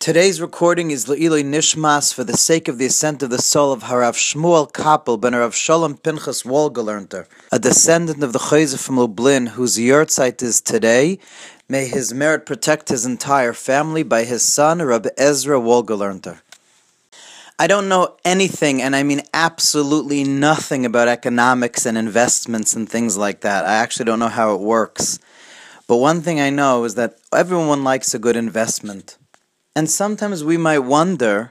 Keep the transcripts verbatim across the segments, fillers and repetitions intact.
Today's recording is Le'iloi Nishmas for the sake of the ascent of the soul of Harav Shmuel Kappel ben Harav Shalom Pinchas Wolgelernter, a descendant of the Chayzer from Lublin, whose yahrzeit is today. May his merit protect his entire family by his son, Rabbi Ezra Wolgelernter. I don't know anything, and I mean absolutely nothing about economics and investments and things like that. I actually don't know how it works. But one thing I know is that everyone likes a good investment. And sometimes we might wonder,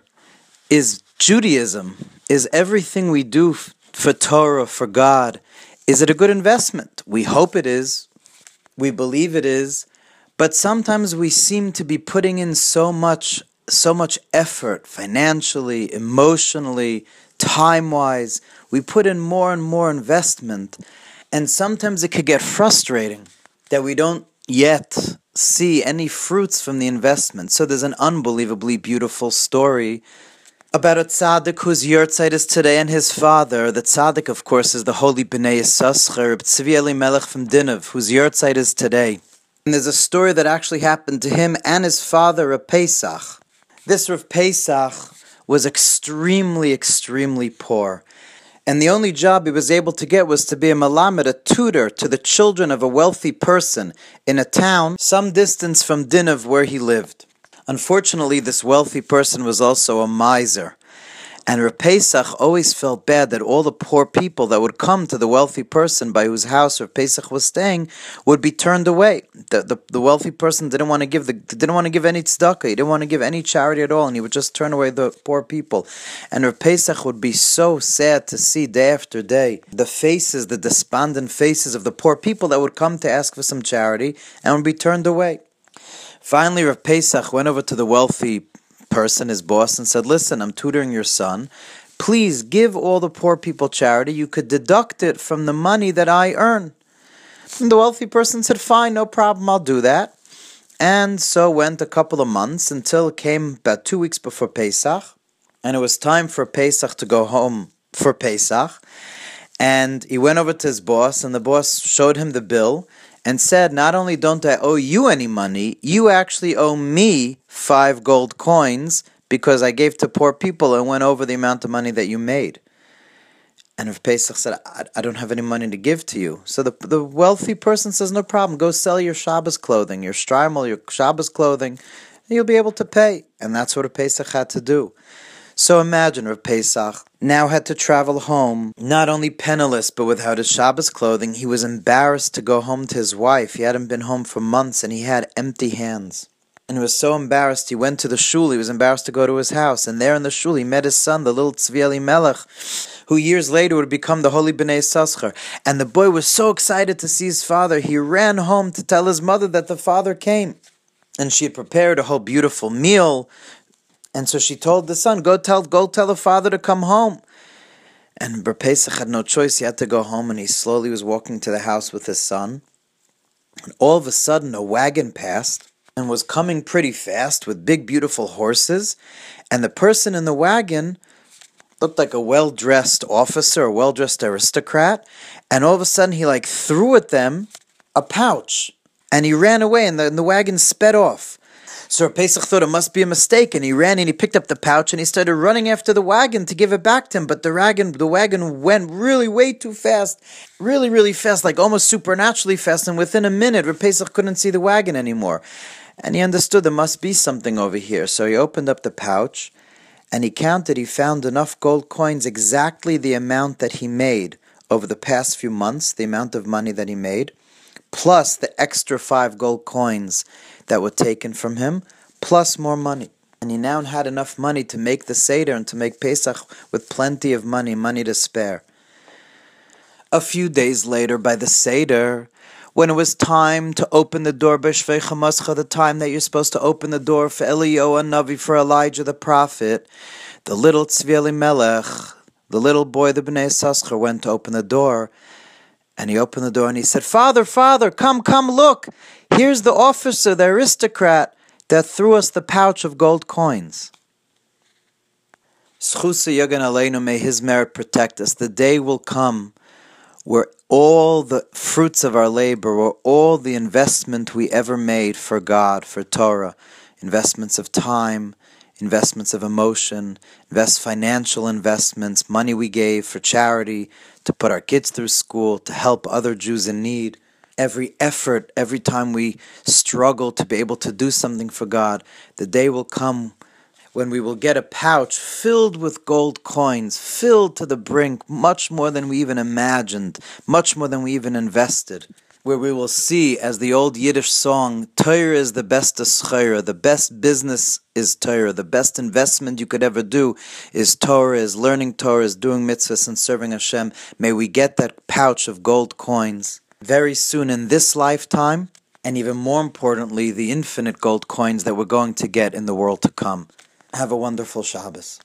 is Judaism, is everything we do for Torah, for God, is it a good investment? We hope it is. We believe it is. But sometimes we seem to be putting in so much, so much effort, financially, emotionally, time-wise. We put in more and more investment. And sometimes it could get frustrating that we don't yet see any fruits from the investment. So there's an unbelievably beautiful story about a tzaddik whose yahrzeit is today and his father. The tzaddik, of course, is the holy Bnei Yissaschar, Tzvi Elimelech from Dinov, whose yahrzeit is today. And there's a story that actually happened to him and his father, Rav Pesach. This Rav Pesach was extremely, extremely poor. And the only job he was able to get was to be a malamed, a tutor to the children of a wealthy person in a town some distance from Dinov where he lived. Unfortunately, this wealthy person was also a miser. And Rav Pesach always felt bad that all the poor people that would come to the wealthy person by whose house Rav Pesach was staying would be turned away. The, the, the wealthy person didn't want to give the didn't want to give any tzedakah, he didn't want to give any charity at all, and he would just turn away the poor people. And Rav Pesach would be so sad to see day after day the faces, the despondent faces of the poor people that would come to ask for some charity and would be turned away. Finally, Rav Pesach went over to the wealthy person, his boss, and said, listen, I'm tutoring your son. Please give all the poor people charity. You could deduct it from the money that I earn. And the wealthy person said, fine, no problem, I'll do that. And so went a couple of months until it came about two weeks before Pesach. And it was time for Pesach to go home for Pesach. And he went over to his boss, and the boss showed him the bill and said, not only don't I owe you any money, you actually owe me five gold coins because I gave to poor people and went over the amount of money that you made. And Rav Pesach said, I, I don't have any money to give to you. So the, the wealthy person says, no problem, go sell your Shabbos clothing, your shtreimel, your Shabbos clothing, and you'll be able to pay. And that's what Rav Pesach had to do. So imagine Rav Pesach now had to travel home, not only penniless, but without his Shabbos clothing. He was embarrassed to go home to his wife. He hadn't been home for months, and he had empty hands. And he was so embarrassed, he went to the shul. He was embarrassed to go to his house. And there in the shul, he met his son, the little Tzvi Elimelech, who years later would become the holy Bnei Yissaschar. And the boy was so excited to see his father, he ran home to tell his mother that the father came. And she had prepared a whole beautiful meal. And so she told the son, go tell go tell the father to come home. And Rav Pesach had no choice. He had to go home, and he slowly was walking to the house with his son. And all of a sudden, a wagon passed and was coming pretty fast with big, beautiful horses. And the person in the wagon looked like a well-dressed officer, a well-dressed aristocrat. And all of a sudden, he like threw at them a pouch. And he ran away, and the, and the wagon sped off. So Rav Pesach thought it must be a mistake, and he ran and he picked up the pouch and he started running after the wagon to give it back to him. But the wagon, the wagon went really way too fast, really, really fast, like almost supernaturally fast. And within a minute, Rav Pesach couldn't see the wagon anymore. And he understood there must be something over here. So he opened up the pouch and he counted. He found enough gold coins, exactly the amount that he made over the past few months, the amount of money that he made, plus the extra five gold coins that were taken from him, plus more money. And he now had enough money to make the Seder and to make Pesach with plenty of money, money to spare. A few days later, by the Seder, when it was time to open the door, B'Shvei Chamascha, the time that you're supposed to open the door for Eliyahu Navi, for Elijah the prophet, the little Tzvi Elimelech, the little boy, the Bnei Yissaschar, went to open the door. And he opened the door and he said, Father, Father, come, come, look. Here's the officer, the aristocrat, that threw us the pouch of gold coins. S'chusa Yagan Aleinu, may his merit protect us. The day will come where all the fruits of our labor, where all the investment we ever made for God, for Torah, investments of time, investments of emotion, invest financial investments, money we gave for charity, to put our kids through school, to help other Jews in need. Every effort, every time we struggle to be able to do something for God, the day will come when we will get a pouch filled with gold coins, filled to the brink, much more than we even imagined, much more than we even invested, where we will see, as the old Yiddish song, Torah is the best schayra, the best business is Torah, the best investment you could ever do is Torah, is learning Torah, is doing mitzvahs and serving Hashem. May we get that pouch of gold coins very soon in this lifetime, and even more importantly, the infinite gold coins that we're going to get in the world to come. Have a wonderful Shabbos.